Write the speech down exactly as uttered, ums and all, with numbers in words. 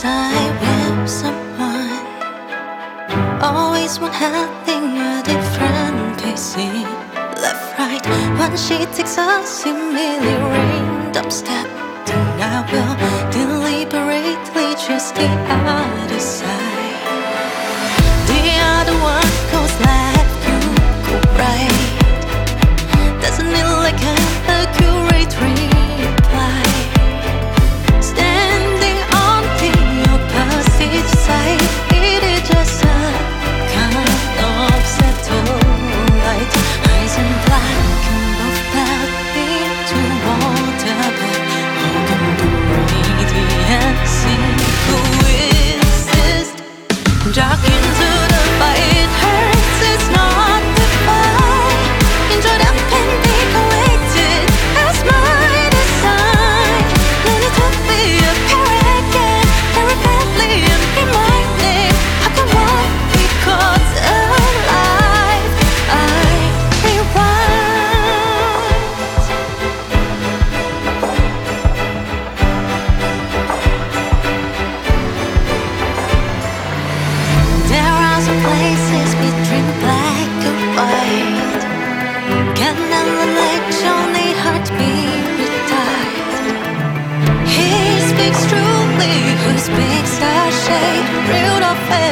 side with someone. Always one having a different pacing. Left, right, when she takes a seemingly random step, then I will deliberately choose the other side. The other one goes left, you go right. Doesn't it like an accurate reply? Standing on the opposite side, it is just a kind of satellite. Eyes in black and both belly to water, but how can the radiance seem to exist? Dark into the fight, it hurts, it's not the fight. Enjoy that pain, take away it as my design. Let it help me appear again, very badly in my name. How can one be caught alive? I rewind. There are some places between black and white. Can never let only heart be retired. He speaks truly, who speaks the shade, real of